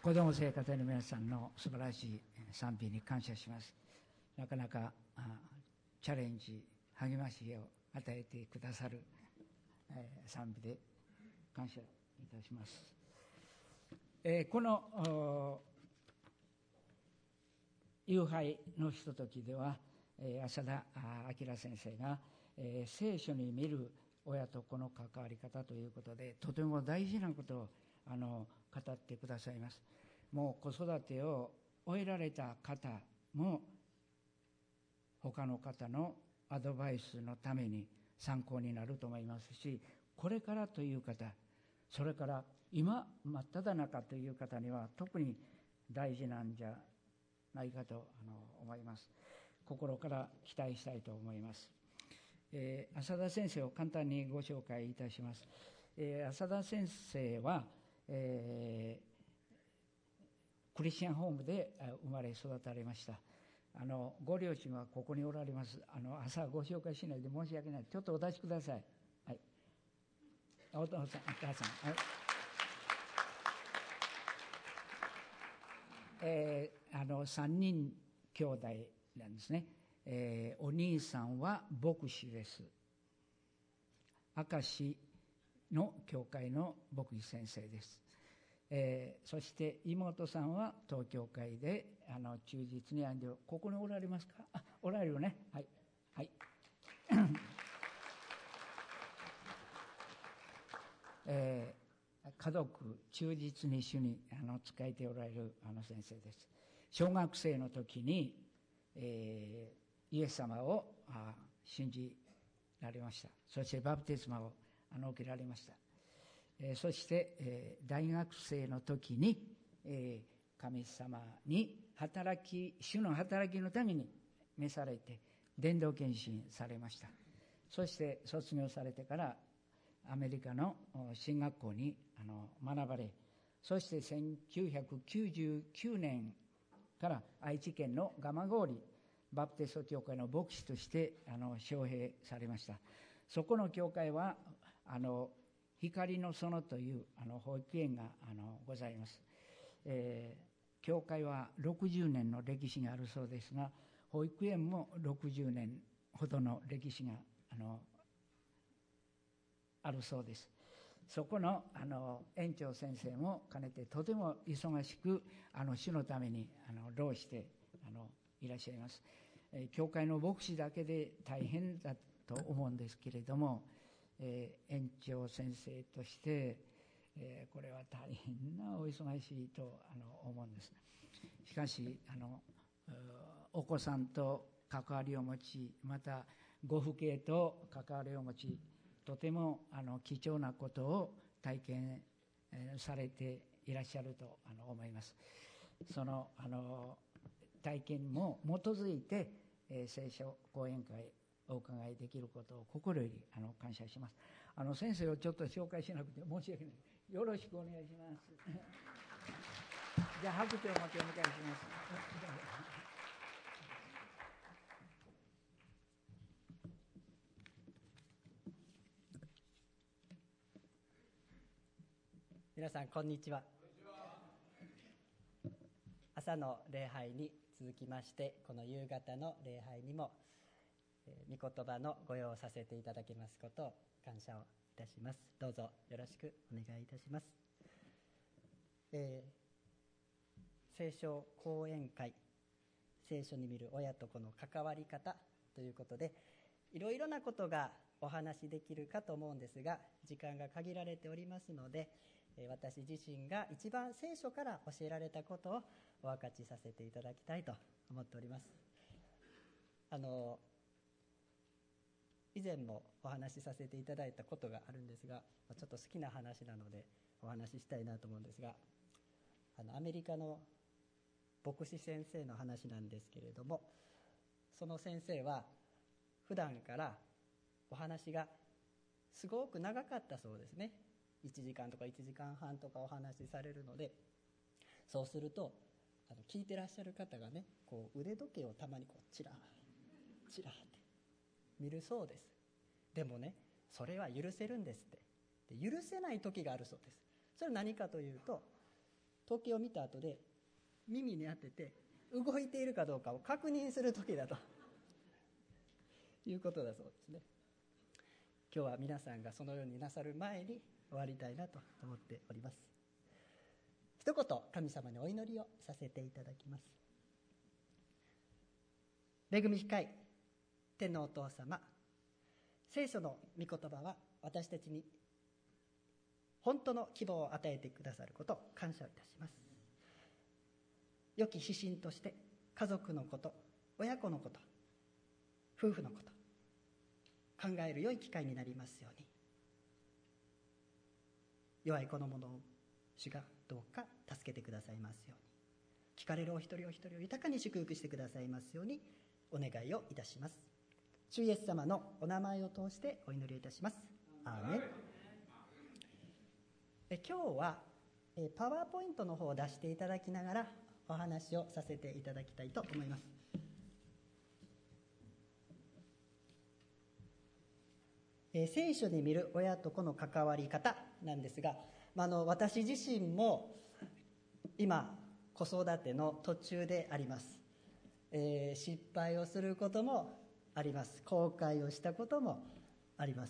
子ども生活の皆さんの素晴らしい賛美に感謝します。なかなかチャレンジ、励ましを与えてくださる賛美で感謝いたします。この夕拝のひとときでは、浅田明先生が、聖書に見る親と子の関わり方ということで、とても大事なことを語ってくださいます。もう子育てを終えられた方も他の方のアドバイスのために参考になると思いますし、これからという方、それから今真っ只中という方には特に大事なんじゃないかと思います。心から期待したいと思います。浅田先生を簡単にご紹介いたします。浅田先生は、クリスチャンホームで生まれ育たれました。ご両親はここにおられます。朝ご紹介しないで申し訳ない。ちょっとお立ちください。はい。お父さん、お母さん。はい。3人兄弟なんですね。お兄さんは牧師です。明石の教会の牧師先生です。そして妹さんは東教会で忠実に歩んで、ここにおられますか？おられるよね。はいはい。家族忠実に主に仕えておられる先生です。小学生の時に、イエス様を信じられました。そしてバプテスマを受けられました。そして、大学生の時に、神様に主の働きのために召されて伝道献身されました。そして卒業されてからアメリカの進学校に学ばれ、そして1999年から愛知県の蒲郡バプテスト教会の牧師として招聘されました。そこの教会は光の園という保育園がございます。教会は60年の歴史があるそうですが、保育園も60年ほどの歴史があるそうです。そこの園長先生も兼ねてとても忙しく主のために労していらっしゃいます。教会の牧師だけで大変だと思うんですけれども、園長先生として、これは大変なお忙しいと思うんです。しかしお子さんと関わりを持ち、またご父兄と関わりを持ち、とても貴重なことを体験されていらっしゃると思います。その体験も基づいて、聖書講演会お伺いできることを心より感謝します。先生をちょっと紹介しなくて申し訳ない。よろしくお願いします。じゃあ拍手を持ってお迎えします。 皆さんこんにちは。朝の礼拝に続きまして、この夕方の礼拝にも御言葉のご用をさせていただきますことを感謝をいたします。どうぞよろしくお願いいたします。聖書講演会、聖書に見る親と子の関わり方ということで、いろいろなことがお話しできるかと思うんですが、時間が限られておりますので、私自身が一番聖書から教えられたことをお分かちさせていただきたいと思っております。以前もお話しさせていただいたことがあるんですが、ちょっと好きな話なのでお話ししたいなと思うんですが、アメリカの牧師先生の話なんですけれども、その先生は普段からお話がすごく長かったそうですね。1時間とか1時間半とかお話しされるので、そうすると聞いてらっしゃる方がね、こう腕時計をたまにこうチラチラって見るそうです。でもね、それは許せるんですって。で、許せない時があるそうです。それは何かというと、 時計を見た後で耳に当てて動いているかどうかを確認する時だということだそうですね。今日は皆さんがそのようになさる前に終わりたいなと思っております。一言神様にお祈りをさせていただきます。恵み深い天のお父様、聖書の御言葉は私たちに本当の希望を与えてくださることを感謝いたします。良き指針として家族のこと、親子のこと、夫婦のこと考える良い機会になりますように、弱い子の者を主がどうか助けてくださいますように、聞かれるお一人お一人を豊かに祝福してくださいますようにお願いをいたします。主イエス様のお名前を通してお祈りいたします。アーメン。今日はパワーポイントの方を出していただきながらお話をさせていただきたいと思います。聖書に見る親と子の関わり方なんですが、私自身も今子育ての途中であります。失敗をすることもあります。後悔をしたこともあります。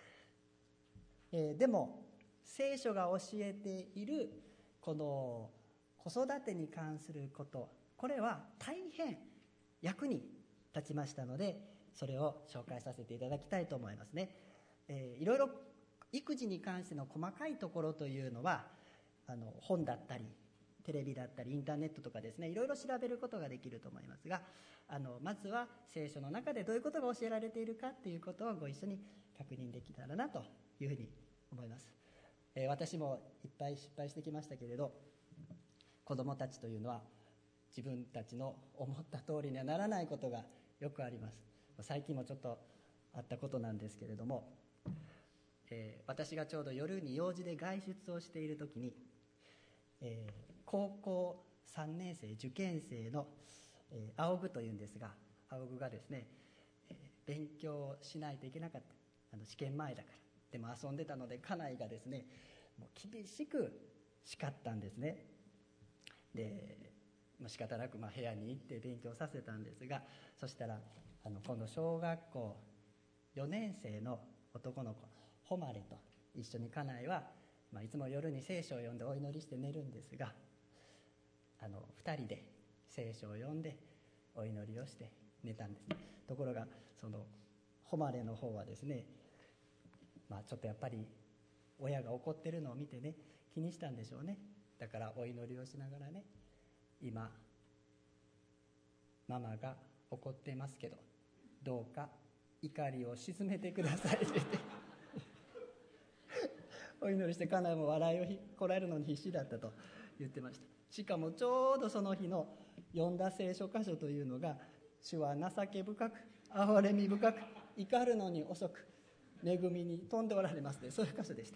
でも聖書が教えているこの子育てに関すること、これは大変役に立ちましたので、それを紹介させていただきたいと思いますね。いろいろ育児に関しての細かいところというのは本だったりテレビだったりインターネットとかですね、いろいろ調べることができると思いますが、まずは聖書の中でどういうことが教えられているかということをご一緒に確認できたらなというふうに思います。私もいっぱい失敗してきましたけれど、子どもたちというのは自分たちの思った通りにはならないことがよくあります。最近もちょっとあったことなんですけれども、私がちょうど夜に用事で外出をしている時に、高校3年生受験生の、青具というんですが、青具がですね、勉強しないといけなかった。試験前だから。でも遊んでたので家内がですね、もう厳しく叱ったんですね。で仕方なく部屋に行って勉強させたんですが、そしたら今度小学校4年生の男の子誉と一緒に家内は、いつも夜に聖書を読んでお祈りして寝るんですが、2人で聖書を読んでお祈りをして寝たんです。ところがその誉の方はですね、ちょっとやっぱり親が怒ってるのを見てね、気にしたんでしょうね。だからお祈りをしながらね、今ママが怒ってますけどどうか怒りを鎮めてくださいって言ってお祈りして、家内も笑いをこらえるのに必死だったと言ってました。しかもちょうどその日の読んだ聖書箇所というのが、主は情け深く憐れみ深く怒るのに遅く恵みに富んでおられますね、そういう箇所でした。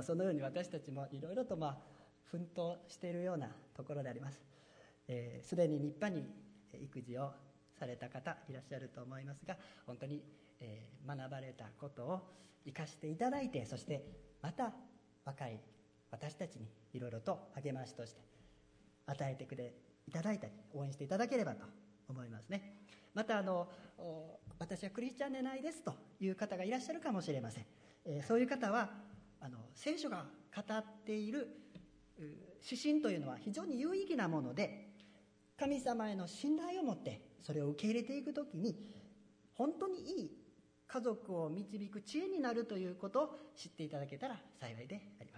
そのように私たちもいろいろと奮闘しているようなところであります。すでに立派に育児をされた方いらっしゃると思いますが、本当に、学ばれたことを生かしていただいて、そしてまた若い私たちにいろいろと励ましとして与えていただいたり応援していただければと思いますね。また私はクリスチャンでないですという方がいらっしゃるかもしれません。そういう方は聖書が語っている指針というのは非常に有意義なもので、神様への信頼を持ってそれを受け入れていくときに本当にいい家族を導く知恵になるということを知っていただけたら幸いであります。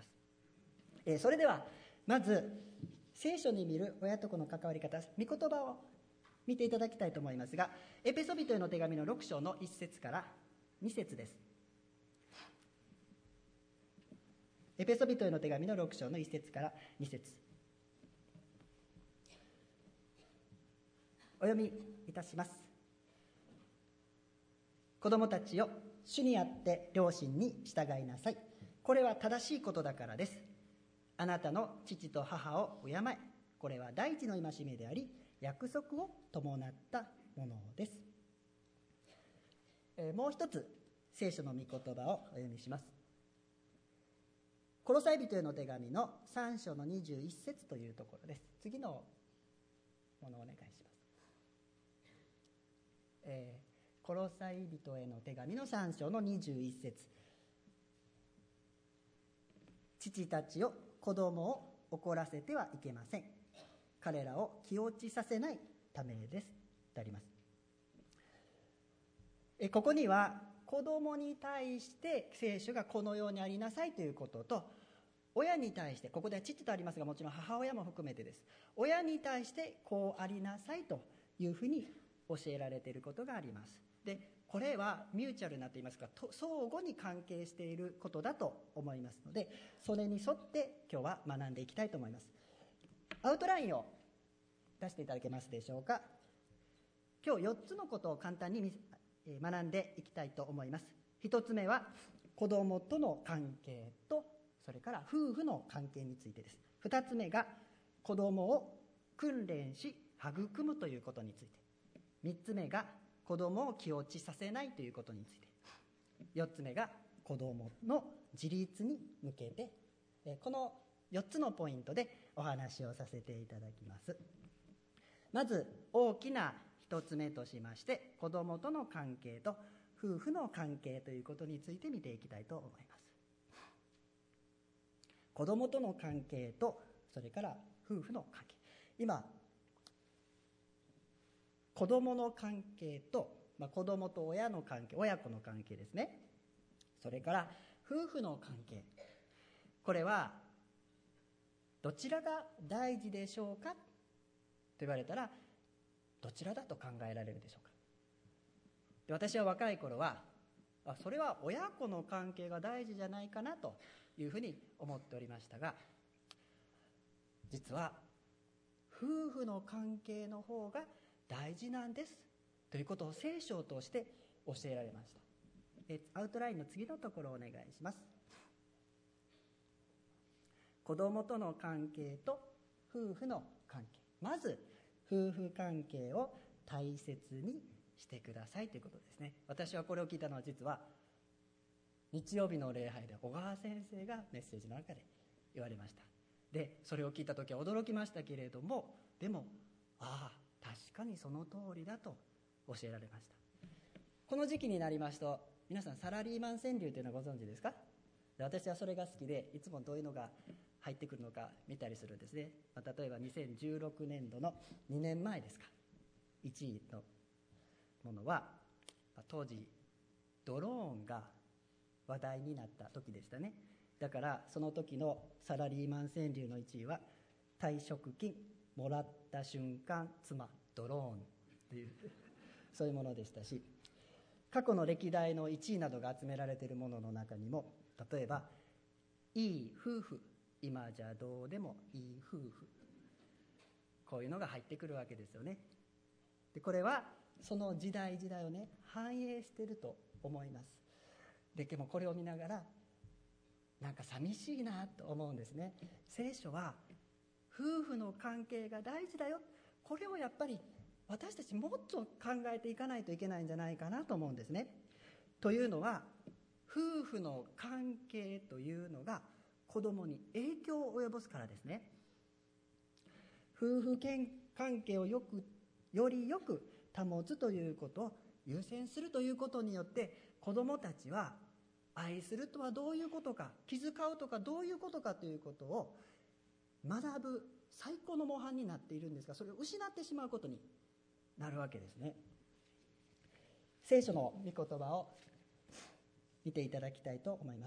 それではまず聖書に見る親と子の関わり方、御言葉を見ていただきたいと思いますが、エペソビトへの手紙の6章の1節から2節です。エペソビトへの手紙の6章の1節から2節、お読みいたします。子供たちよ、主にあって両親に従いなさい。これは正しいことだからです。あなたの父と母を敬え。これは第一の戒めであり、約束を伴ったものです。もう一つ聖書の御言葉をお読みします。 コロサイ人への手紙の3章の21節というところです。次のものをお願いします。コロサイ人への手紙の3章の21節。父たちよ、子供を怒らせてはいけません。彼らを気落ちさせないためですとあります。ここには子供に対して聖書がこのようにありなさいということと、親に対して、ここでは父とありますが、もちろん母親も含めてです。親に対してこうありなさいというふうに教えられていることがあります。で、これはミューチャルなといいますか、相互に関係していることだと思いますので、それに沿って今日は学んでいきたいと思います。アウトラインを出していただけますでしょうか。今日4つのことを簡単に学んでいきたいと思います。1つ目は子供との関係と、それから夫婦の関係についてです。2つ目が子供を訓練し育むということについて。3つ目が子供を気落ちさせないということについて。4つ目が子供の自立に向けて、この4つのポイントでお話をさせていただきます。まず大きな1つ目としまして、子供との関係と夫婦の関係ということについて見ていきたいと思います。子供との関係と、それから夫婦の関係。今、子供の関係と、子供と親の関係、親子の関係ですね。それから夫婦の関係。これはどちらが大事でしょうかと言われたら、どちらだと考えられるでしょうか。で、私は若い頃は、それは親子の関係が大事じゃないかなというふうに思っておりましたが、実は夫婦の関係の方が大事なんですということを聖書を通して教えられました。アウトラインの次のところをお願いします。子供との関係と夫婦の関係。まず夫婦関係を大切にしてくださいということですね。私はこれを聞いたのは、実は日曜日の礼拝で小川先生がメッセージの中で言われました。で、それを聞いた時は驚きましたけれども、でも確かにその通りだと教えられました。この時期になりますと、皆さんサラリーマン川柳というのはご存知ですか？私はそれが好きで、いつもどういうのが入ってくるのか見たりするんですね。例えば2016年度の2年前ですか、1位のものは、当時ドローンが話題になった時でしたね。だからその時のサラリーマン川柳の1位は、退職金もらった瞬間妻ドローンっていうそういうものでしたし、過去の歴代の1位などが集められているものの中にも、例えばいい夫婦、今じゃどうでもいい夫婦、こういうのが入ってくるわけですよね。で、これはその時代時代をね、反映していると思います。でもこれを見ながらなんか寂しいなと思うんですね。聖書は夫婦の関係が大事だよ、これをやっぱり私たちもっと考えていかないといけないんじゃないかなと思うんですね。というのは、夫婦の関係というのが子供に影響を及ぼすからですね。夫婦関係をよりよく保つということを優先するということによって、子供たちは愛するとはどういうことか、気遣うとかどういうことかということを学ぶ最高の模範になっているんですが、それを失ってしまうことになるわけですね。聖書の御言葉を見ていただきたいと思います。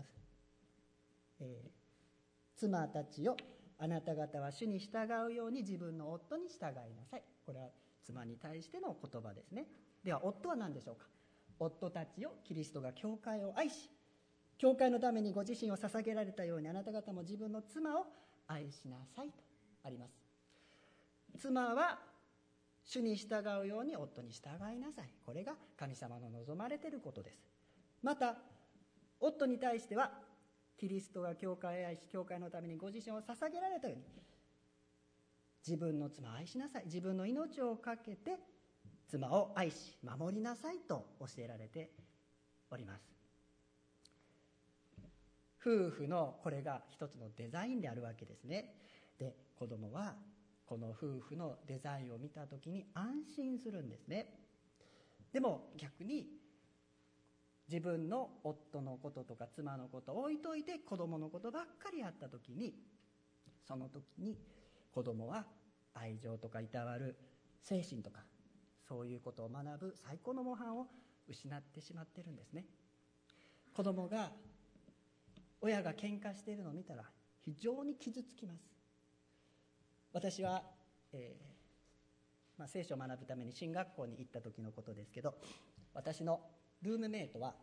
妻たちよ、あなた方は主に従うように自分の夫に従いなさい。これは妻に対しての言葉ですね。では夫は何でしょうか。夫たちよ、キリストが教会を愛し、教会のためにご自身を捧げられたように、あなた方も自分の妻を愛しなさいとあります。妻は主に従うように夫に従いなさい。これが神様の望まれていることです。また夫に対しては、キリストが教会を愛し、教会のためにご自身を捧げられたように、自分の妻を愛しなさい。自分の命をかけて妻を愛し守りなさいと教えられております。 夫婦のこれが一つのデザインであるわけですね。で、子供はこの夫婦のデザインを見た時に安心するんですね。でも逆に自分の夫のこととか妻のことを置いといて子供のことばっかりやった時に、その時に子供は愛情とかいたわる精神とかそういうことを学ぶ最高の模範を失ってしまっているんですね。子供が親が喧嘩しているのを見たら非常に傷つきます。私は、聖書を学ぶために進学校に行った時のことですけど、私のルームメイトは、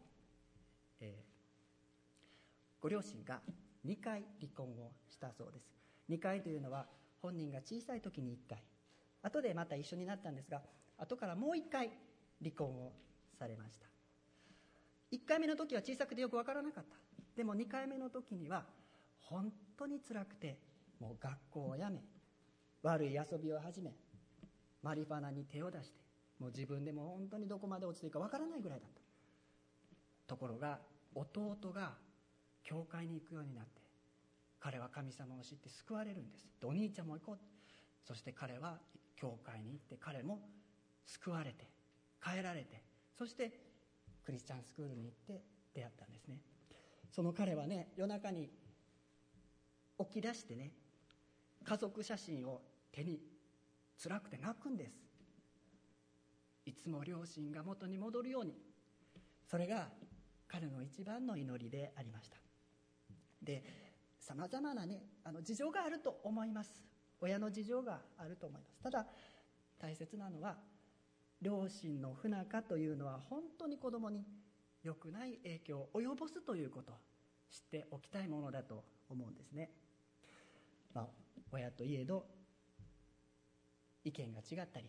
ご両親が2回離婚をしたそうです。2回というのは本人が小さい時に1回、後でまた一緒になったんですが、後からもう1回離婚をされました。1回目の時は小さくてよく分からなかった。でも2回目の時には本当に辛くて、もう学校を辞め、悪い遊びを始め、マリファナに手を出して、もう自分でも本当にどこまで落ちていくか分からないぐらいだった。ところが弟が教会に行くようになって、彼は神様を知って救われるんです。お兄ちゃんも行こう。そして彼は教会に行って、彼も救われて変えられて、そしてクリスチャンスクールに行って出会ったんですね。その彼はね、夜中に起き出してね、家族写真を手に辛くて泣くんです。いつも両親が元に戻るように。それが彼の一番の祈りでありました。で、さまざまなね、事情があると思います。親の事情があると思います。ただ大切なのは、両親の不仲というのは本当に子供に良くない影響を及ぼすということを知っておきたいものだと思うんですね。親といえど意見が違ったり、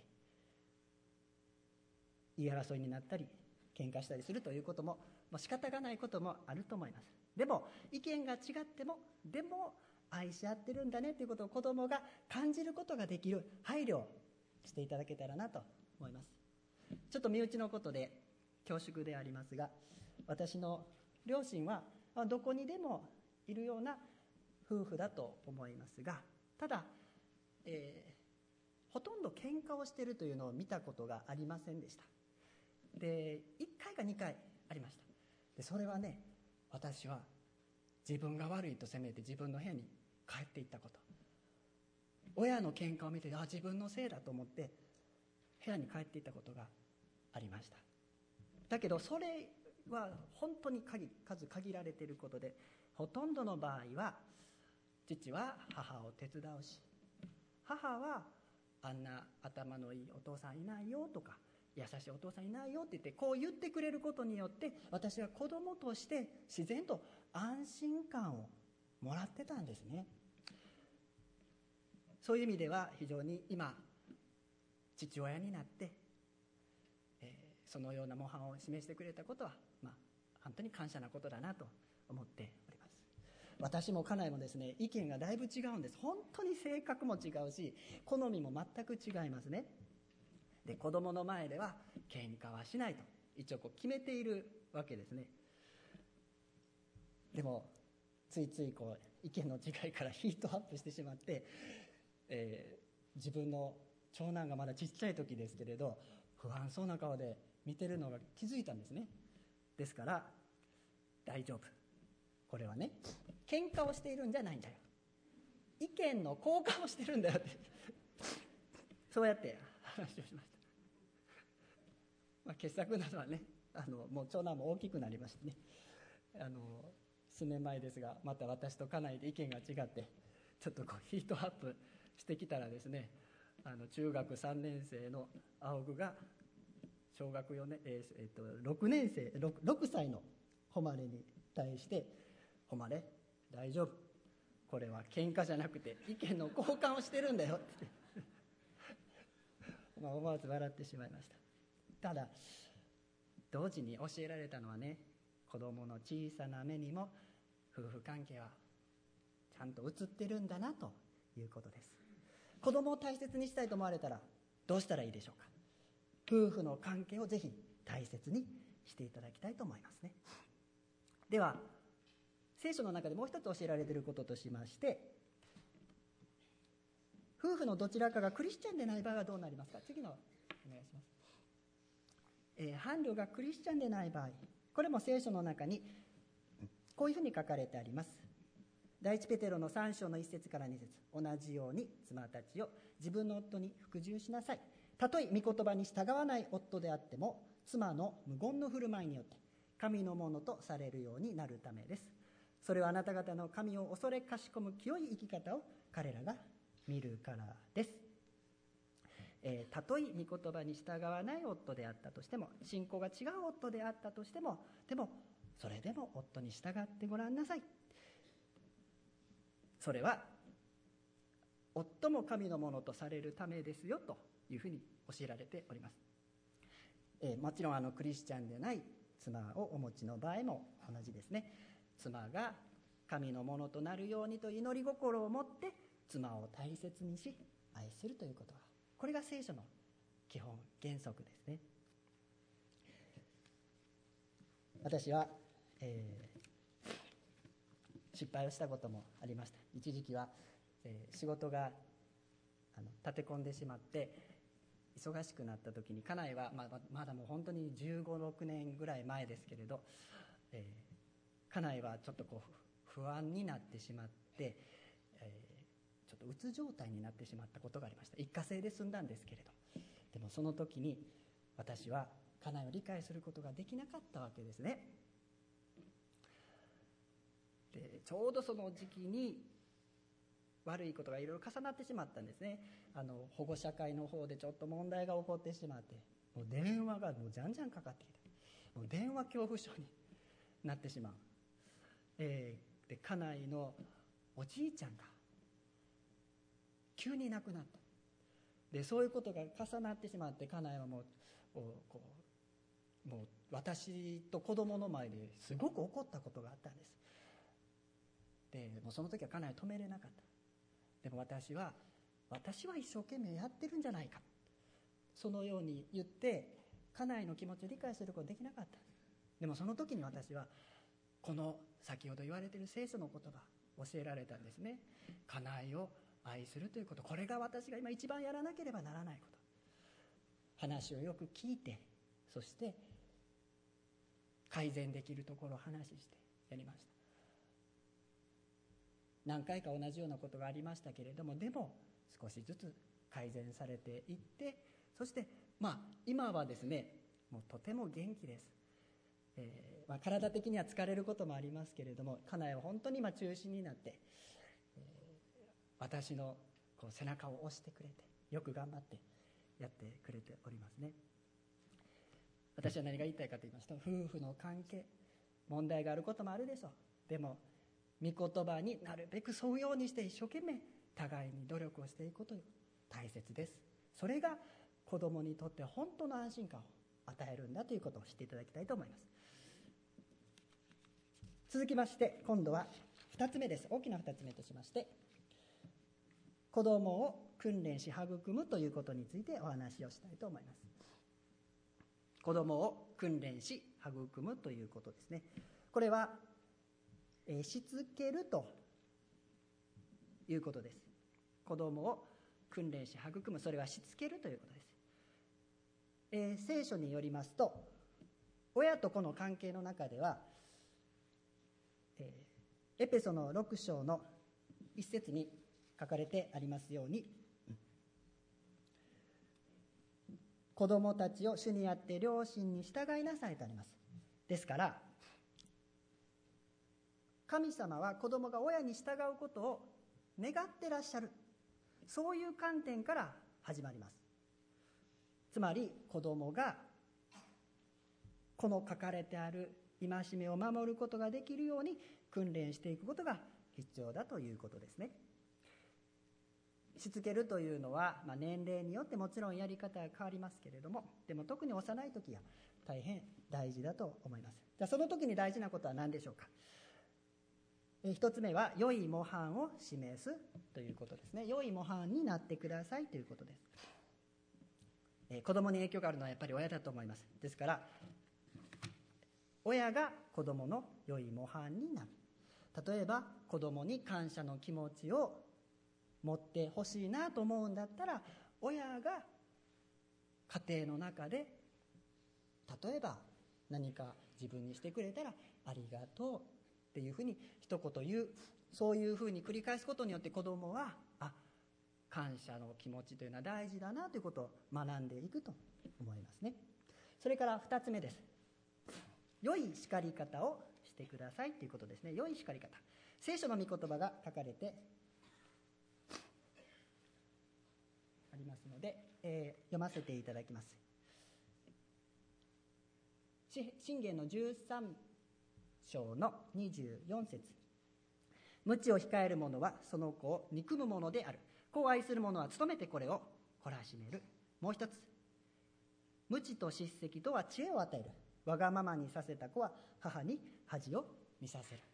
言い争いになったり喧嘩したりするということも、仕方がないこともあると思います。でも意見が違っても、でも愛し合ってるんだねということを子供が感じることができる配慮をしていただけたらなと思います。ちょっと身内のことで恐縮でありますが、私の両親はどこにでもいるような夫婦だと思いますが、ただ、ほとんど喧嘩をしているというのを見たことがありませんでした。で、1回か2回ありました。で、それはね、私は自分が悪いと責めて自分の部屋に帰っていったこと、親の喧嘩を見て自分のせいだと思って部屋に帰っていったことがありました。だけどそれは本当に数限られていることで、ほとんどの場合は父は母を手伝うし、母はあんな頭のいいお父さんいないよとか、優しいお父さんいないよって言って、こう言ってくれることによって、私は子供として自然と安心感をもらってたんですね。そういう意味では非常に今父親になって、そのような模範を示してくれたことは、本当に感謝なことだなと思っております。私も家内もですね、意見がだいぶ違うんです。本当に性格も違うし、好みも全く違いますね。で、子供の前では喧嘩はしないと一応決めているわけですね。でもついつい意見の違いからヒートアップしてしまって、自分の長男がまだちっちゃい時ですけれど、不安そうな顔で見てるのが気づいたんですね。ですから大丈夫、これはね、喧嘩をしているんじゃないんだよ、意見の交換をしてるんだよってそうやって話をしました。傑作なのはね、もう長男も大きくなりましてね、数年前ですが、また私と家内で意見が違ってちょっとヒートアップしてきたらですね、中学3年生の青具が小学4年、6年生 6歳の誉れに対して、誉れ大丈夫、これは喧嘩じゃなくて意見の交換をしてるんだよって思わず笑ってしまいました。ただ同時に教えられたのはね、子供の小さな目にも夫婦関係はちゃんと映ってるんだなということです。子供を大切にしたいと思われたらどうしたらいいでしょうか。夫婦の関係をぜひ大切にしていただきたいと思いますね。では聖書の中でもう一つ教えられていることとしまして、夫婦のどちらかがクリスチャンでない場合はどうなりますか。次のお願いします。伴侶がクリスチャンでない場合、これも聖書の中にこういうふうに書かれてあります。第一ペテロの3章の1節から2節、同じように妻たちを自分の夫に服従しなさい。たとえ御言葉に従わない夫であっても、妻の無言の振る舞いによって神のものとされるようになるためです。それはあなた方の神を恐れかしこむ清い生き方を彼らが見るからです。たとえ御言葉に従わない夫であったとしても、信仰が違う夫であったとしても、でもそれでも夫に従ってごらんなさい。それは夫も神のものとされるためですよというふうに教えられております。もちろんクリスチャンでない妻をお持ちの場合も同じですね。妻が神のものとなるようにと祈り心を持って妻を大切にし愛するということは、これが聖書の基本原則ですね。私は、失敗をしたこともありました。一時期は、仕事が立て込んでしまって忙しくなった時に、家内はまだもう本当に15、16年ぐらい前ですけれど、家内はちょっと不安になってしまって、ちょっとうつ状態になってしまったことがありました。一過性で済んだんですけれど、でもその時に私は家内を理解することができなかったわけですね。でちょうどその時期に悪いことがいろいろ重なってしまったんですね。保護者会の方でちょっと問題が起こってしまって、もう電話がもうじゃんじゃんかかってきて、もう電話恐怖症になってしまう。で家内のおじいちゃんが急に亡くなった。でそういうことが重なってしまって、家内はもう私と子供の前ですごく怒ったことがあったんです。でもうその時は家内を止めれなかった。でも私は一生懸命やってるんじゃないか、そのように言って家内の気持ちを理解することができなかった。でもその時に私はこの先ほど言われている聖書の言葉教えられたんですね。家内を愛するということ、これが私が今一番やらなければならないこと。話をよく聞いて、そして改善できるところを話してやりました。何回か同じようなことがありましたけれども、でも少しずつ改善されていって、そして今はですね、もうとても元気です。体的には疲れることもありますけれども、家内は本当に中心になって、私の背中を押してくれて、よく頑張ってやってくれておりますね。私は何が言いたいかと言いますと、夫婦の関係、問題があることもあるでしょう。でも御言葉になるべく沿うようにして一生懸命互いに努力をしていくことが大切です。それが子供にとって本当の安心感を与えるんだということを知っていただきたいと思います。続きまして今度は2つ目です。大きな2つ目としまして、子供を訓練し育むということについてお話をしたいと思います。子供を訓練し育むということですね。これはしつけるということです。子供を訓練し育む、それはしつけるということです。聖書によりますと、親と子の関係の中では、エペソの6章の一節に書かれてありますように、子供たちを主にあって両親に従いなさいとあります。ですから神様は子供が親に従うことを願ってらっしゃる、そういう観点から始まります。つまり子供がこの書かれてある戒めを守ることができるように訓練していくことが必要だということですね。しつけるというのは、年齢によってもちろんやり方が変わりますけれども、でも特に幼い時は大変大事だと思います。じゃあその時に大事なことは何でしょうか。一つ目は良い模範を示すということですね。良い模範になってくださいということです。子供に影響があるのはやっぱり親だと思います。ですから親が子供の良い模範になる。 例えば子供に感謝の気持ちを持ってほしいなと思うんだったら、親が家庭の中で例えば何か自分にしてくれたらありがとうっていうふうに一言言う、そういうふうに繰り返すことによって子供は感謝の気持ちというのは大事だなということを学んでいくと思いますね。それから2つ目です。良い叱り方をしてくださいということですね。良い叱り方、聖書の御言葉が書かれてありますので、読ませていただきます。箴言の13章の24節、鞭を控える者はその子を憎む者である。子を愛する者は努めてこれを懲らしめる。もう一つ、鞭と叱責とは知恵を与える。わがままにさせた子は母に恥を見させ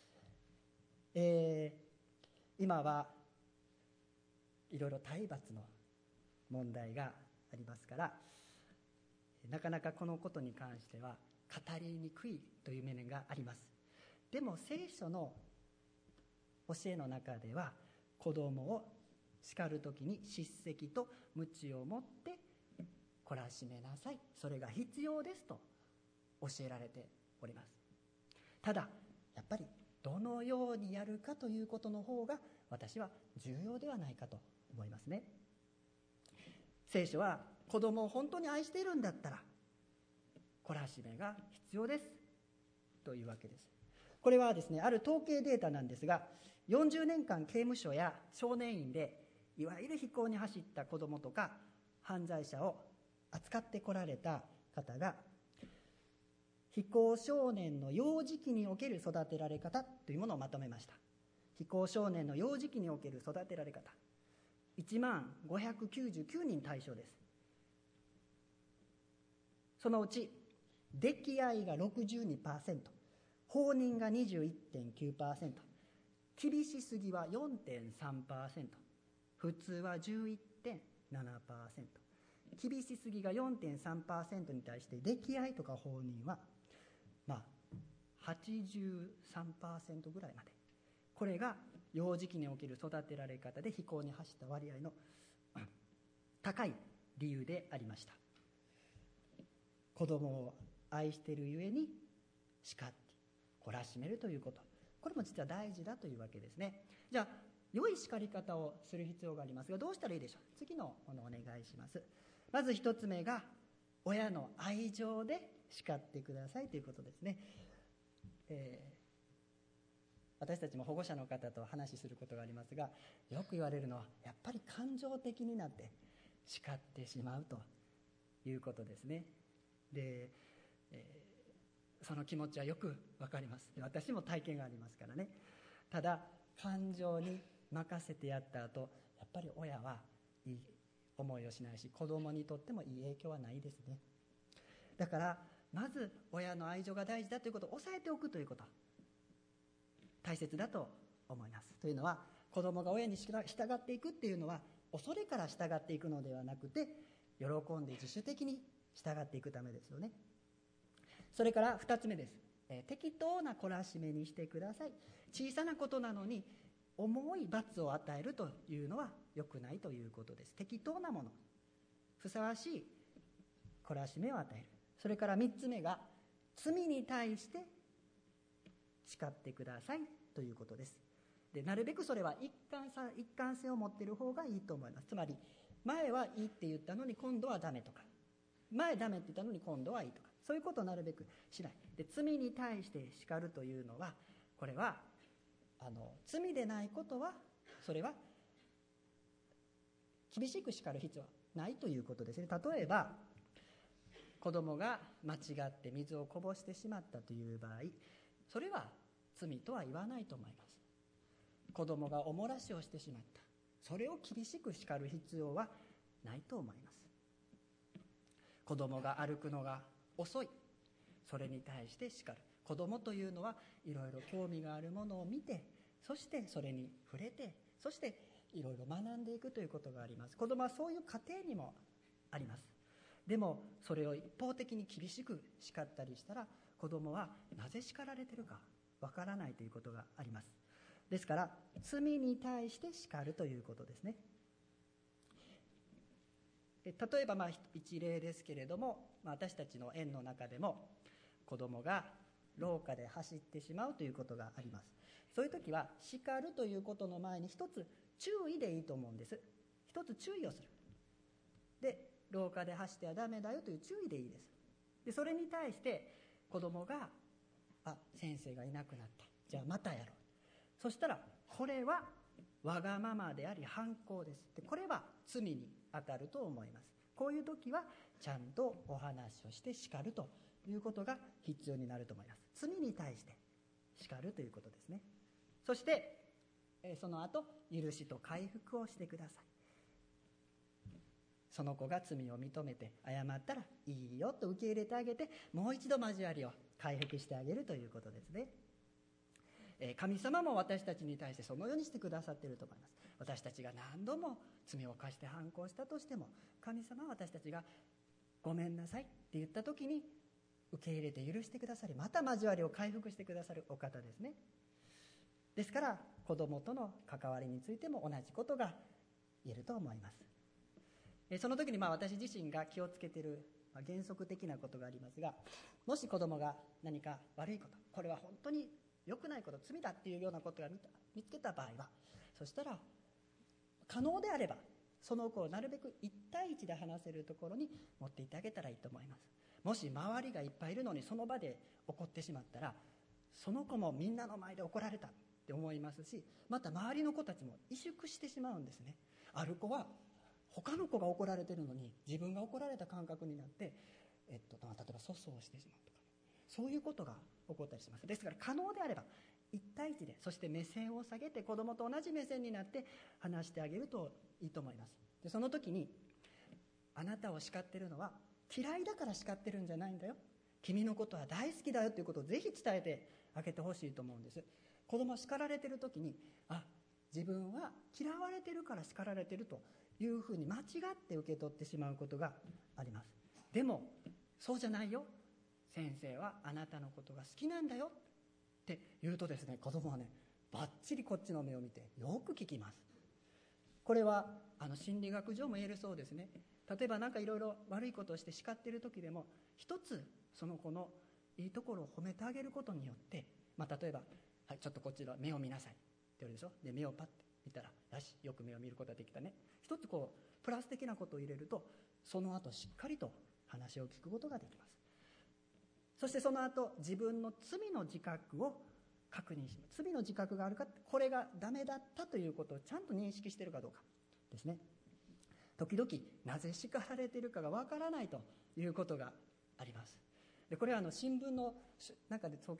る。今はいろいろ体罰の問題がありますから、なかなかこのことに関しては語りにくいという面があります。でも聖書の教えの中では、子供を叱るときに叱責と鞭を持って懲らしめなさい、それが必要ですと教えられております。ただやっぱりどのようにやるかということの方が私は重要ではないかと思いますね。聖書は子供を本当に愛しているんだったら懲らしめが必要ですというわけです。これはですね、ある統計データなんですが、40年間刑務所や少年院でいわゆる非行に走った子供とか犯罪者を扱ってこられた方が、非行少年の幼児期における育てられ方というものをまとめました。非行少年の幼児期における育てられ方、10,599人対象です。そのうち溺愛が 62%、 放任が 21.9%、 厳しすぎは 4.3%、 普通は 11.7%、 厳しすぎが 4.3% に対して溺愛とか放任は83% ぐらいまで、これが幼児期における育てられ方で非行に走った割合の高い理由でありました。子供を愛しているゆえに叱って懲らしめるということ、これも実は大事だというわけですね。じゃあ良い叱り方をする必要がありますが、どうしたらいいでしょう。次のものをお願いします。まず一つ目が親の愛情で叱ってくださいということですね。私たちも保護者の方と話しすることがありますが、よく言われるのはやっぱり感情的になって叱ってしまうということですね。で、その気持ちはよくわかります。私も体験がありますからね。ただ感情に任せてやった後、やっぱり親はいい思いをしないし、子供にとってもいい影響はないですね。だからまず親の愛情が大事だということを押さえておくということ、大切だと思います。というのは、子供が親に従っていくっていうのは恐れから従っていくのではなくて、喜んで自主的に従っていくためですよね。それから2つ目です。適当な懲らしめにしてください。小さなことなのに重い罰を与えるというのは良くないということです。適当なもの、ふさわしい懲らしめを与える。それから3つ目が罪に対して叱ってくださいということです。で、なるべくそれは一貫性を持っている方がいいと思います。つまり前はいいって言ったのに今度はダメとか、前ダメって言ったのに今度はいいとか、そういうことをなるべくしないで、罪に対して叱るというのは、これは罪でないことはそれは厳しく叱る必要はないということですね。例えば子供が間違って水をこぼしてしまったという場合、それは罪とは言わないと思います。子供がお漏らしをしてしまった、それを厳しく叱る必要はないと思います。子供が歩くのが遅い、それに対して叱る。子供というのはいろいろ興味があるものを見て、そしてそれに触れて、そしていろいろ学んでいくということがあります。子供はそういう過程にもあります。でもそれを一方的に厳しく叱ったりしたら、子供はなぜ叱られてるかわからないということがあります。ですから罪に対して叱るということですね。例えば一例ですけれども、私たちの園の中でも子供が廊下で走ってしまうということがあります。そういう時は叱るということの前に一つ注意でいいと思うんです。一つ注意をする。で、廊下で走ってはダメだよという注意でいいです。で、それに対して子供が先生がいなくなった、じゃあまたやろう。そしたらこれはわがままであり反抗です。で、これは罪に当たると思います。こういう時はちゃんとお話をして叱るということが必要になると思います。罪に対して叱るということですね。そしてその後許しと回復をしてください。その子が罪を認めて謝ったらいいよと受け入れてあげて、もう一度交わりを回復してあげるということですね。神様も私たちに対してそのようにしてくださっていると思います。私たちが何度も罪を犯して反抗したとしても、神様は私たちがごめんなさいって言った時に受け入れて許してくださり、また交わりを回復してくださるお方ですね。ですから子供との関わりについても同じことが言えると思います。その時に私自身が気をつけている原則的なことがありますが、もし子供が何か悪いこと、これは本当に良くないこと、罪だっていうようなことが見つけた場合は、そしたら可能であればその子をなるべく1対1で話せるところに持っていってあげたらいいと思います。もし周りがいっぱいいるのにその場で怒ってしまったら、その子もみんなの前で怒られたって思いますし、また周りの子たちも萎縮してしまうんですね。ある子は他の子が怒られてるのに自分が怒られた感覚になって、例えば粗相をしてしまうとか、そういうことが起こったりします。ですから可能であれば1対1で、そして目線を下げて子供と同じ目線になって話してあげるといいと思います。で、その時にあなたを叱ってるのは嫌いだから叱ってるんじゃないんだよ、君のことは大好きだよということをぜひ伝えてあげてほしいと思うんです。子供は叱られてる時に自分は嫌われてるから叱られてるというふうに間違って受け取ってしまうことがあります。でもそうじゃないよ、先生はあなたのことが好きなんだよって言うとですね、子供はねバッチリこっちの目を見てよく聞きます。これは心理学上も言えるそうですね。例えばいろいろ悪いことをして叱っている時でも、一つその子のいいところを褒めてあげることによって、例えば、ちょっとこっちの目を見なさいって言うでしょ。で、目をパッて見たら、よし、よく目を見ることができたね。一つプラス的なことを入れると、その後しっかりと話を聞くことができます。そしてその後自分の罪の自覚を確認します。罪の自覚があるか、これがダメだったということをちゃんと認識しているかどうかですね。時々なぜ叱られているかがわからないということがあります。で、これは新聞の中で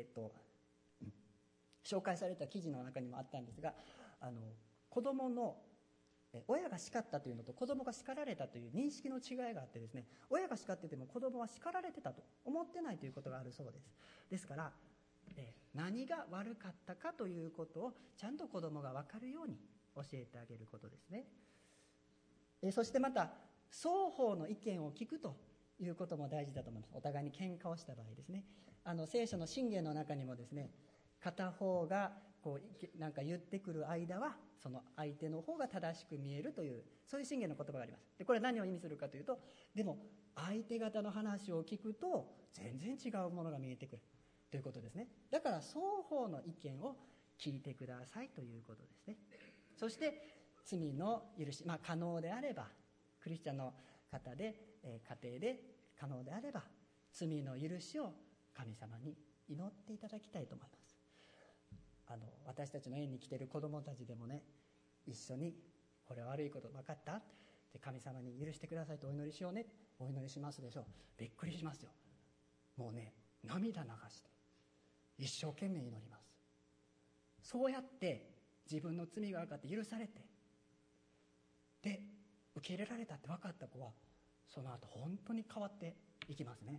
紹介された記事の中にもあったんですが、子供の親が叱ったというのと子供が叱られたという認識の違いがあってですね、親が叱ってても子供は叱られてたと思ってないということがあるそうです。ですから何が悪かったかということをちゃんと子供が分かるように教えてあげることですね。そしてまた双方の意見を聞くということも大事だと思います。お互いに喧嘩をした場合ですね、聖書の箴言の中にもですね、片方が言ってくる間はその相手の方が正しく見えるという、そういう箴言の言葉があります。で、これは何を意味するかというと、でも相手方の話を聞くと全然違うものが見えてくるということですね。だから双方の意見を聞いてくださいということですね。そして罪の許し、可能であれば、クリスチャンの方で、家庭で可能であれば罪の許しを神様に祈っていただきたいと思います。私たちの園に来ている子どもたちでもね、一緒にこれ悪いこと分かった？で、神様に許してくださいとお祈りしようね。お祈りしますでしょう。びっくりしますよ。もうね、涙流して一生懸命祈ります。そうやって自分の罪が分かって許されて、で受け入れられたって分かった子はその後本当に変わっていきますね。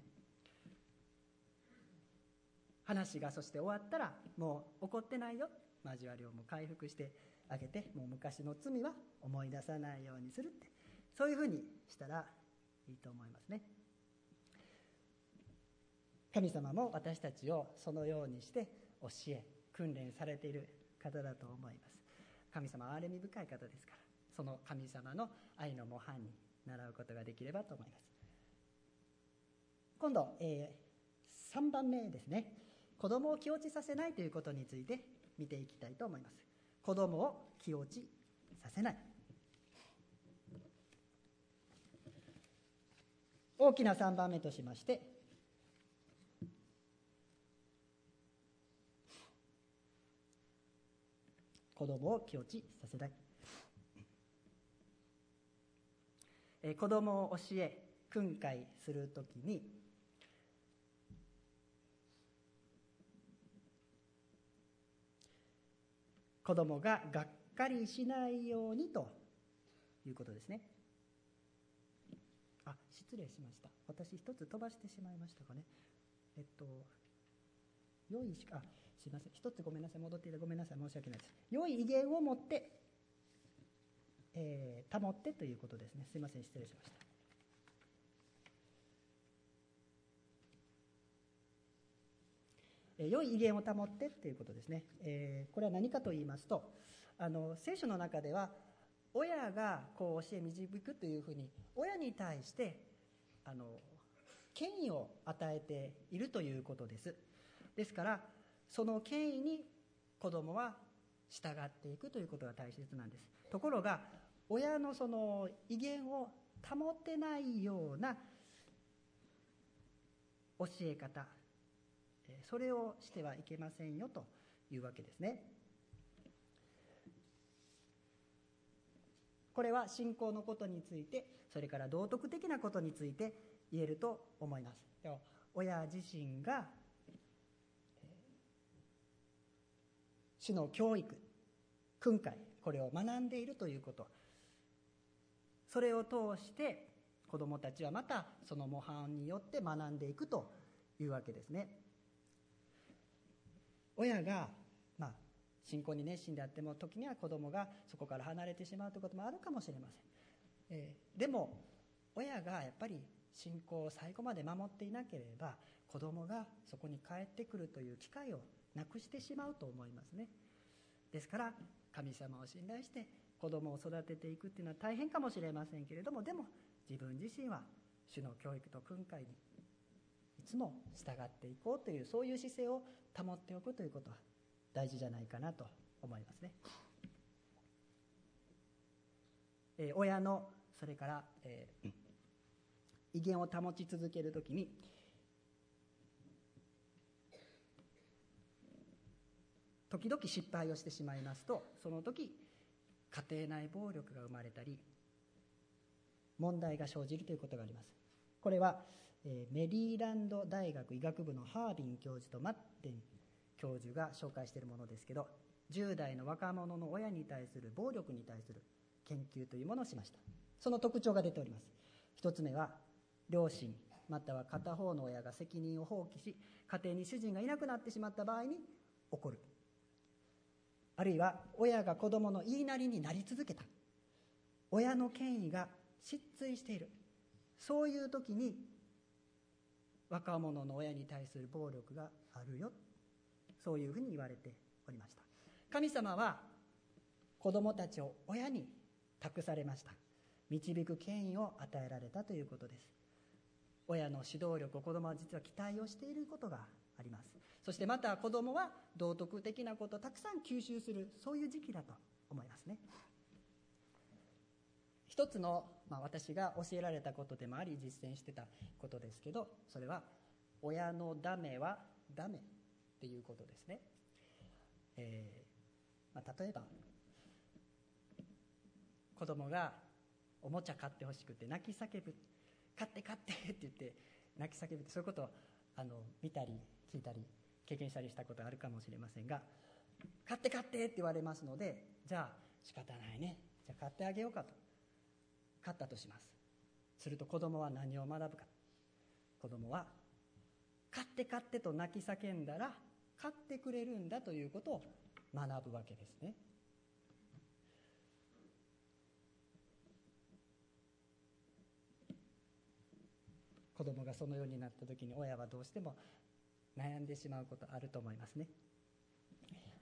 話がそして終わったら、もう怒ってないよ、交わりをもう回復してあげて、もう昔の罪は思い出さないようにするって、そういうふうにしたらいいと思いますね。神様も私たちをそのようにして教え訓練されている方だと思います。神様は憐れみ深い方ですから、その神様の愛の模範に習うことができればと思います。今度、3番目ですね。子供を気落ちさせないということについて見ていきたいと思います。子供を気落ちさせない。大きな3番目としまして、子供を気落ちさせない。子供を教え訓戒するときに、子供ががっかりしないようにということですね。失礼しました。私一つ飛ばしてしまいましたかね。良いしか、すいません。一つごめんなさい。戻っていただいてごめんなさい。申し訳ないです。良い威厳を持って、保ってということですね。すいません。失礼しました。良い威厳を保ってということですね。これは何かと言いますと、聖書の中では親がこう教え導くというふうに親に対して権威を与えているということです。ですからその権威に子供は従っていくということが大切なんです。ところが親のその威厳を保てないような教え方、それをしてはいけませんよというわけですね。これは信仰のことについて、それから道徳的なことについて言えると思います。親自身が主の教育、訓戒、これを学んでいるということ、それを通して子どもたちはまたその模範によって学んでいくというわけですね。親が信仰に熱心であっても、時には子供がそこから離れてしまうということもあるかもしれません。でも親がやっぱり信仰を最後まで守っていなければ、子供がそこに帰ってくるという機会をなくしてしまうと思いますね。ですから神様を信頼して子供を育てていくっていうのは大変かもしれませんけれども、でも自分自身は主の教育と訓戒にいつも従っていこうという、そういう姿勢を保っておくということは大事じゃないかなと思いますね。親のそれから、威厳を保ち続けるときに、時々失敗をしてしまいますと、その時家庭内暴力が生まれたり問題が生じるということがあります。これはメリーランド大学医学部のハービン教授とマッテン教授が紹介しているものですけど、10代の若者の親に対する暴力に対する研究というものをしました。その特徴が出ております。一つ目は、両親または片方の親が責任を放棄し、家庭に主人がいなくなってしまった場合に起こる。あるいは親が子供の言いなりになり続けた、親の権威が失墜している、そういう時に若者の親に対する暴力があるよ、そういうふうに言われておりました。神様は子供たちを親に託されました。導く権威を与えられたということです。親の指導力を子供は実は期待をしていることがあります。そしてまた子供は道徳的なことをたくさん吸収する、そういう時期だと思いますね。一つの、私が教えられたことでもあり実践してたことですけど、それは親のダメはダメっていうことですね。例えば子供がおもちゃ買ってほしくて泣き叫ぶ、買って買ってって言って泣き叫ぶって、そういうことを見たり聞いたり経験したりしたことあるかもしれませんが、買って買ってって言われますので、じゃあ仕方ないね、じゃあ買ってあげようかと買ったとします。すると子供は何を学ぶか。子供は買って買ってと泣き叫んだら買ってくれるんだということを学ぶわけですね。子供がそのようになった時に親はどうしても悩んでしまうことあると思いますね。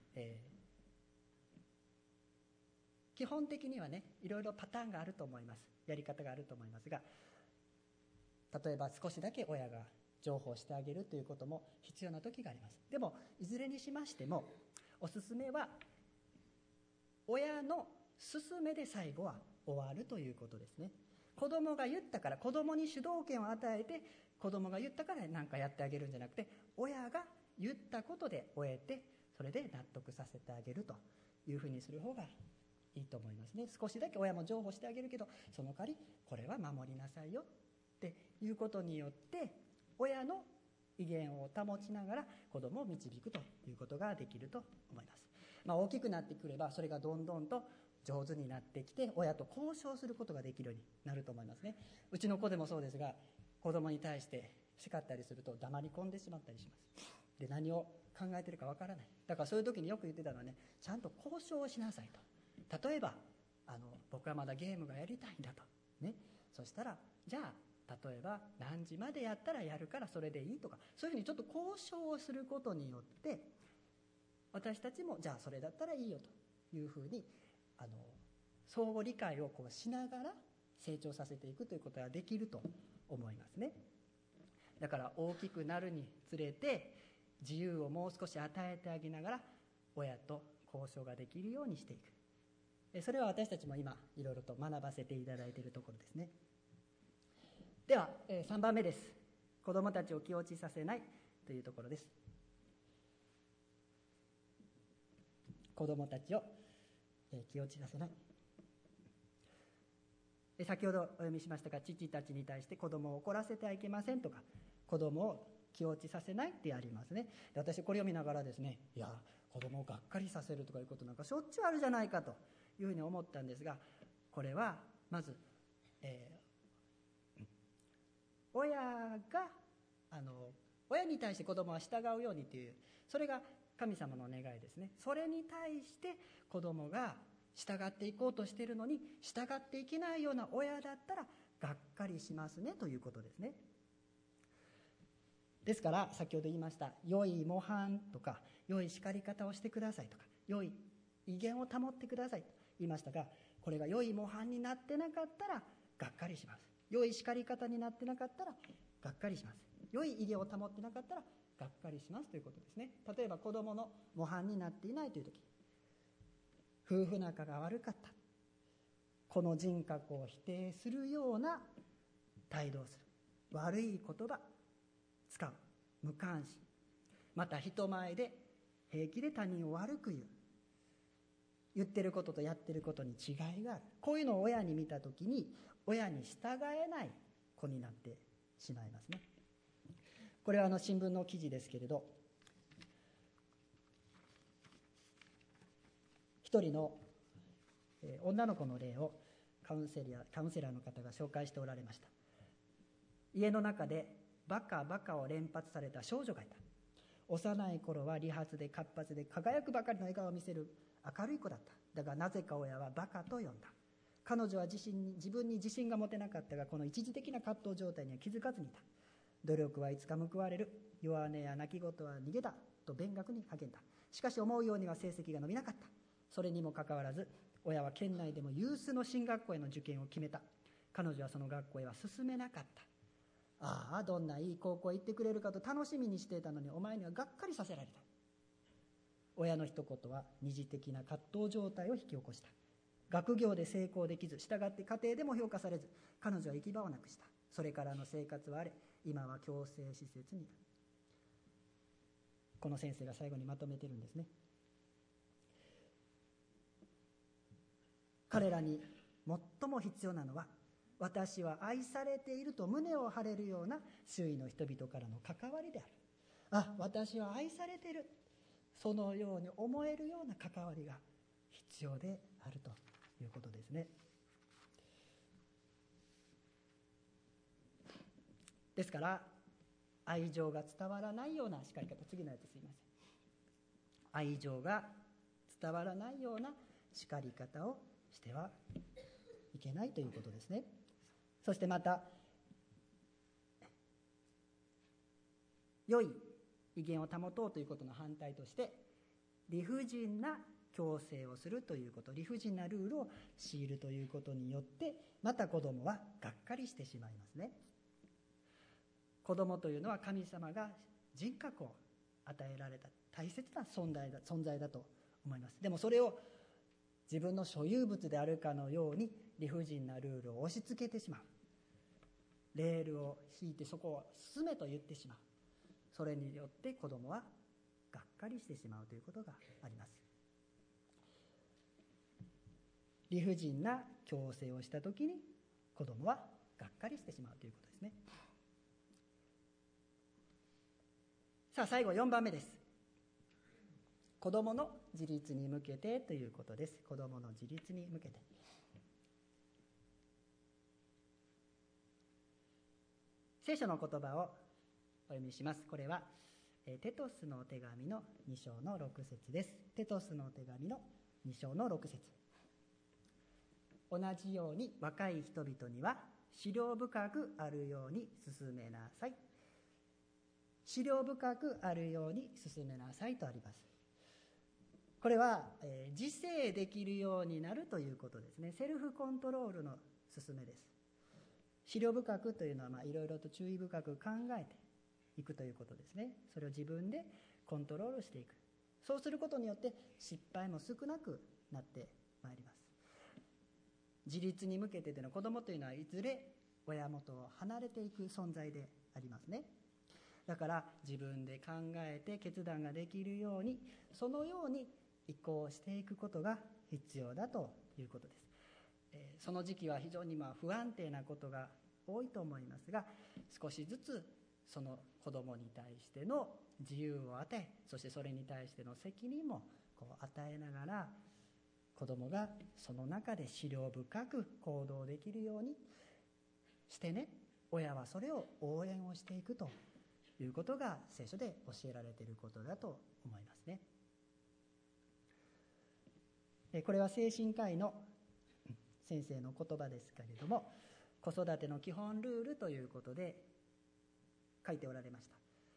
基本的にはね、いろいろパターンがあると思います。やり方があると思いますが、例えば少しだけ親が情報してあげるということも必要な時があります。でもいずれにしましても、おすすめは親の勧めで最後は終わるということですね。子供が言ったから、子供に主導権を与えて、子供が言ったから何かやってあげるんじゃなくて、親が言ったことで終えて、それで納得させてあげるというふうにする方がいいと思いますね。少しだけ親も譲歩してあげるけど、その代わりこれは守りなさいよっていうことによって、親の威厳を保ちながら子供を導くということができると思います。大きくなってくれば、それがどんどんと上手になってきて、親と交渉することができるようになると思いますね。うちの子でもそうですが、子供に対して叱ったりすると黙り込んでしまったりします。で、何を考えてるかわからない。だからそういう時によく言ってたのはね、ちゃんと交渉をしなさいと。例えば僕はまだゲームがやりたいんだとね、そしたらじゃあ例えば何時までやったらやるからそれでいいとか、そういうふうにちょっと交渉をすることによって、私たちもじゃあそれだったらいいよというふうに相互理解をしながら成長させていくということができると思いますね。だから大きくなるにつれて自由をもう少し与えてあげながら親と交渉ができるようにしていく。それは私たちも今いろいろと学ばせていただいているところですね。では3番目です。子どもたちを気落ちさせないというところです。子どもたちを気落ちさせない。先ほどお読みしましたが、父たちに対して子供を怒らせてはいけませんとか、子供を気落ちさせないってありますね。で、私これを見ながらですね、いや子供をがっかりさせるとかいうことなんかしょっちゅうあるじゃないかというふうに思ったんですが、これはまず、親に対して子供は従うようにという、それが神様の願いですね。それに対して子供が従っていこうとしているのに従っていけないような親だったらがっかりしますねということですね。ですから先ほど言いました良い模範とか良い叱り方をしてくださいとか良い威厳を保ってくださいと言いましたが、これが良い模範になってなかったらがっかりします。良い叱り方になってなかったらがっかりします。良い威厳を保ってなかったらがっかりしますということですね。例えば子供の模範になっていないという時、夫婦仲が悪かった、この人格を否定するような態度をする、悪い言葉使う、無関心、また人前で平気で他人を悪く言ってることとやってることに違いがある、こういうのを親に見たときに親に従えない子になってしまいますね。これは新聞の記事ですけれど、一人の女の子の例をカウンセラーの方が紹介しておられました。家の中でバカバカを連発された少女がいた。幼い頃は利発で活発で輝くばかりの笑顔を見せる明るい子だった。だがなぜか親はバカと呼んだ。彼女は自分に自信が持てなかったが、この一時的な葛藤状態には気づかずにいた。努力はいつか報われる、弱音や泣き言は逃げだと勉学に励んだ。しかし思うようには成績が伸びなかった。それにもかかわらず親は県内でも有数の進学校への受験を決めた。彼女はその学校へは進めなかった。ああ、どんないい高校へ行ってくれるかと楽しみにしていたのに、お前にはがっかりさせられた。親の一言は二次的な葛藤状態を引き起こした。学業で成功できず、従って家庭でも評価されず、彼女は行き場をなくした。それからの生活は荒れ、今は矯正施設にいる。この先生が最後にまとめてるんですね。彼らに最も必要なのは、私は愛されていると胸を張れるような周囲の人々からの関わりである。あ、私は愛されている、そのように思えるような関わりが必要であるということですね。ですから愛情が伝わらないような叱り方、次のやつすいません。愛情が伝わらないような叱り方をしてはいけないということですね。そしてまた良い威厳を保とうということの反対として、 理不尽な強制をするということ、理不尽なルールを強いるということによって、また子供はがっかりしてしまいますね。子供というのは神様が人格を与えられた大切な存在だと思います。でもそれを自分の所有物であるかのように理不尽なルールを押し付けてしまう。レールを引いてそこを進めと言ってしまう。それによって子供はがっかりしてしまうということがあります。理不尽な強制をしたときに子供はがっかりしてしまうということですね。さあ最後4番目です。子供の自立に向けてということです。子供の自立に向けて。聖書の言葉をお読みします。これはテトスの手紙の2章の6節です。テトスの手紙の2章の6節。同じように若い人々には思慮深くあるように進めなさい。思慮深くあるように進めなさいとあります。これは、自制できるようになるということですね。セルフコントロールの進めです。思慮深くというのはいろいろと注意深く考えていくということですね。それを自分でコントロールしていく。そうすることによって失敗も少なくなってまいります。自立に向けてでの子供というのはいずれ親元を離れていく存在でありますね。だから自分で考えて決断ができるように、そのように移行していくことが必要だということです。その時期は非常に不安定なことが多いと思いますが、少しずつその子供に対しての自由を与え、そしてそれに対しての責任も与えながら、子供がその中で思慮深く行動できるようにしてね、親はそれを応援をしていくということが聖書で教えられていることだと思いますね。これは精神科医の先生の言葉ですけれども、子育ての基本ルールということで書いておられました。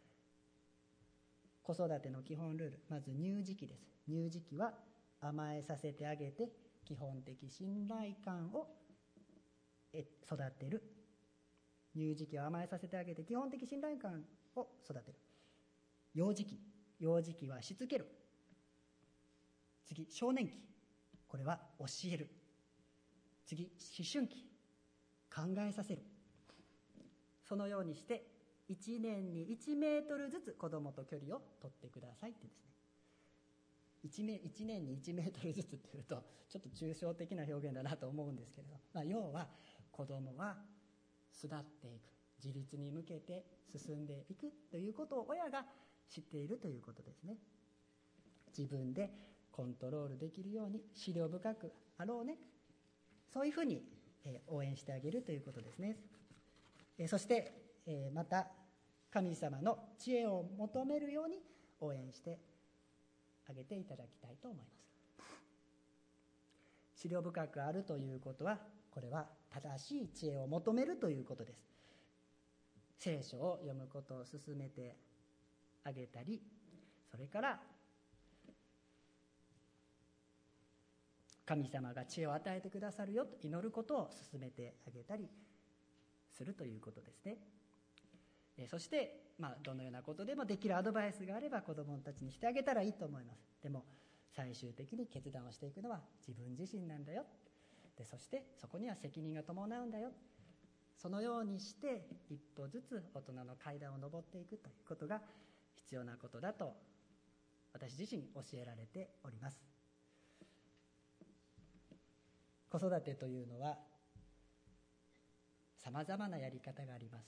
子育ての基本ルール、まず乳児期です。乳児期は甘えさせてあげて基本的信頼感を育てる。乳児期は甘えさせてあげて基本的信頼感を育てる。幼児期はしつける。次、少年期、これは教える。次、思春期、考えさせる。そのようにして1年に1メートルずつ子供と距離を取ってくださいってですね。1年に1メートルずつっていうとちょっと抽象的な表現だなと思うんですけれど、要は子供は巣立っていく、自立に向けて進んでいくということを親が知っているということですね。自分でコントロールできるように思慮深くあろうね、そういうふうに応援してあげるということですね。そしてまた神様の知恵を求めるように応援してあげていただきたいと思います。思慮深くあるということは、これは正しい知恵を求めるということです。聖書を読むことを勧めてあげたり、それから神様が知恵を与えてくださるよと祈ることを勧めてあげたりするということですね。そしてどのようなことでもできるアドバイスがあれば子どもたちにしてあげたらいいと思います。でも最終的に決断をしていくのは自分自身なんだよ。でそしてそこには責任が伴うんだよ。そのようにして一歩ずつ大人の階段を上っていくということが必要なことだと私自身教えられております。子育てというのはさまざまなやり方があります。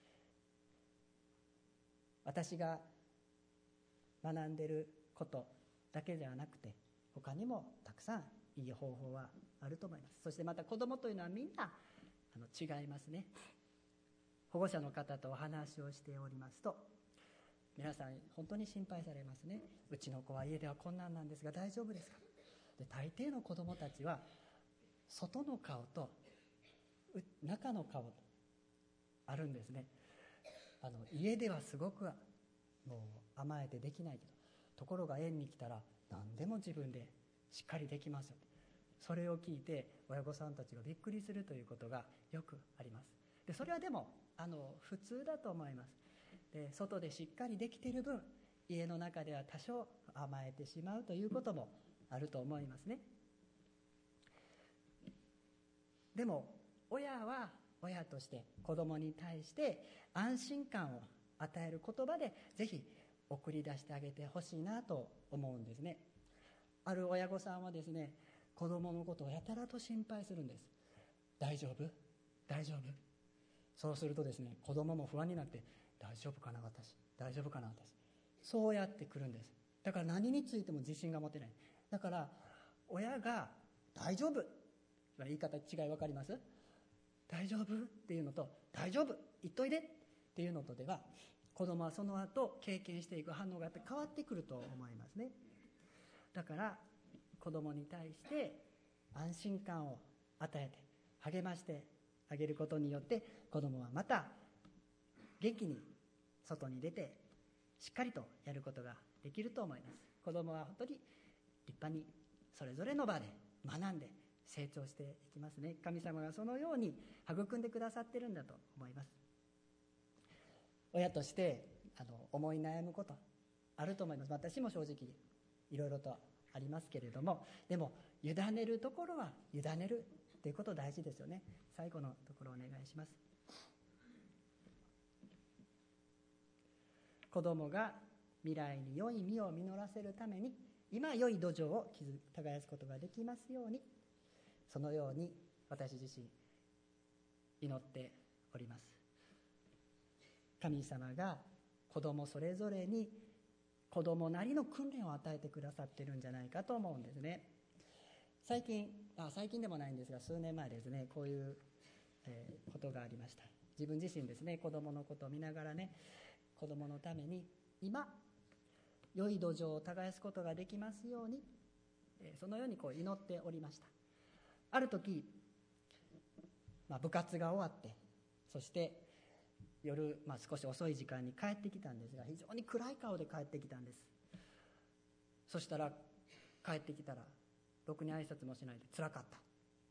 私が学んでいることだけではなくて、他にもたくさんいい方法はあると思います。そしてまた子どもというのはみんな違いますね。保護者の方とお話をしておりますと、皆さん本当に心配されますね。うちの子は家ではこんなんなんですが大丈夫ですか。で大抵の子どもたちは外の顔と中の顔とあるんですね。家ではすごくもう甘えてできないけど、ところが園に来たら何でも自分でしっかりできますよ。それを聞いて親御さんたちがびっくりするということがよくあります。でそれはでも普通だと思います。で外でしっかりできている分、家の中では多少甘えてしまうということもあると思いますね。でも親は親として子供に対して安心感を与える言葉でぜひ送り出してあげてほしいなと思うんですね。ある親御さんはですね、子供のことをやたらと心配するんです。大丈夫？大丈夫？そうするとですね、子供も不安になって、大丈夫かな私、大丈夫かな私、そうやってくるんです。だから何についても自信が持てない。だから親が大丈夫、言い方違い分かります？大丈夫っていうのと大丈夫言っといでっていうのとでは、子供はその後経験していく反応が変わってくると思いますね。だから子供に対して安心感を与えて励ましてあげることによって、子供はまた元気に外に出てしっかりとやることができると思います。子供は本当に立派にそれぞれの場で学んで成長していきますね。神様がそのように育んでくださっているんだと思います。親として思い悩むことあると思います。私も正直いろいろとありますけれども、でも委ねるところは委ねるということ大事ですよね。最後のところお願いします。子供が未来に良い実を実らせるために、今良い土壌を耕すことができますように、そのように私自身祈っております。神様が子供それぞれに子供なりの訓練を与えてくださっているんじゃないかと思うんですね。最近でもないんですが、数年前ですね、こういう、ことがありました。自分自身ですね、子供のことを見ながらね、子供のために今良い土壌を耕すことができますように、そのように祈っておりました。ある時、部活が終わって、そして夜、少し遅い時間に帰ってきたんですが、非常に暗い顔で帰ってきたんです。そしたら帰ってきたらろくに挨拶もしないで、辛かった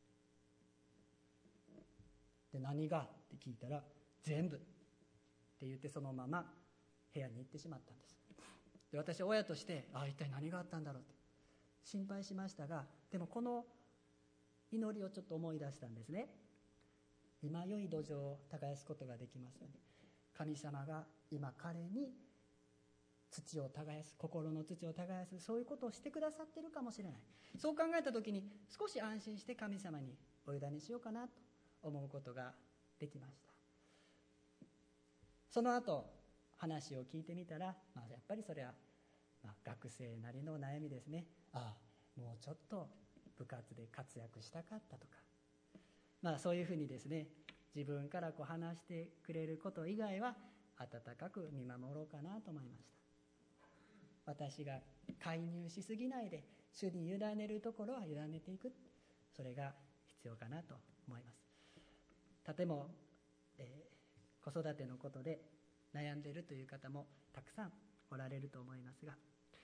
で、何がって聞いたら、全部って言ってそのまま部屋に行ってしまったんです。で、私は親として一体何があったんだろうって心配しましたが、でもこの祈りをちょっと思い出したんですね。今良い土壌を耕すことができますように、神様が今彼に土を耕す、心の土を耕す、そういうことをしてくださっているかもしれない。そう考えた時に少し安心して神様にお委ねしようかなと思うことができました。その後話を聞いてみたら、やっぱりそれは、学生なりの悩みですね。もうちょっと部活で活躍したかったとか、そういうふうにですね、自分から話してくれること以外は温かく見守ろうかなと思いました。私が介入しすぎないで主に委ねるところは委ねていく、それが必要かなと思います。とても、子育てのことで悩んでいるという方もたくさんおられると思いますが、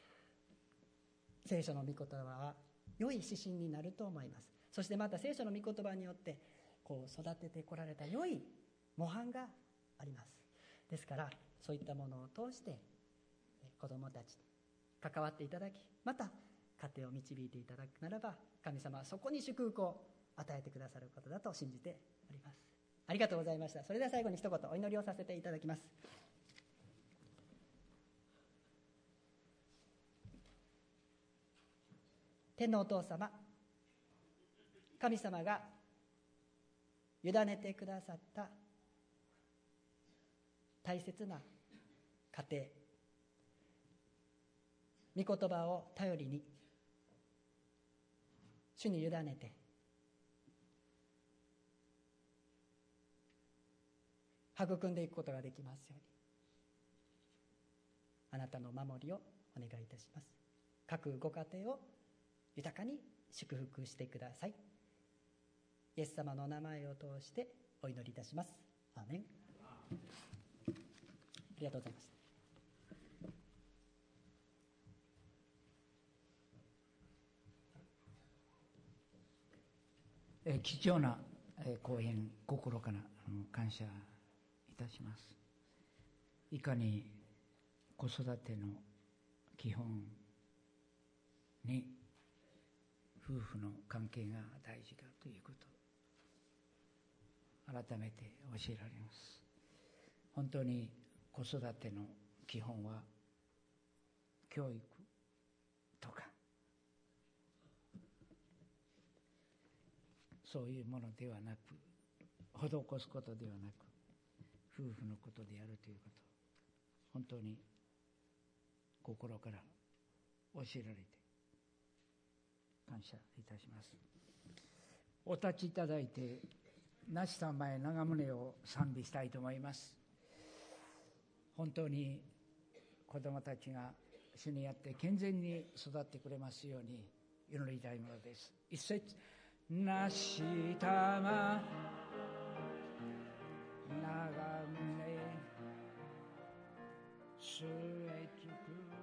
聖書の御言葉は良い指針になると思います。そしてまた聖書の御言葉によって育ててこられた良い模範があります。ですからそういったものを通して子どもたちに関わっていただき、また家庭を導いていただくならば、神様はそこに祝福を与えてくださることだと信じております。ありがとうございました。それでは最後に一言お祈りをさせていただきます。天のお父様、神様が委ねてくださった大切な家庭、御言葉を頼りに主に委ねて育んでいくことができますように、あなたの守りをお願いいたします。各ご家庭を豊かに祝福してください。イエス様の名前を通してお祈りいたします。アーメン。ありがとうございました。 貴重な講演、心から感謝いたします。いかに子育ての基本に夫婦の関係が大事かということを改めて教えられます。本当に子育ての基本は教育とかそういうものではなく、施すことではなく、夫婦のことであるということ、本当に心から教えられて感謝いたします。お立ちいただいて、那智さん前長宗を賛美したいと思います。本当に子どもたちが主にあって健全に育ってくれますように祈りたいものです。一節、那智たま長宗据えつく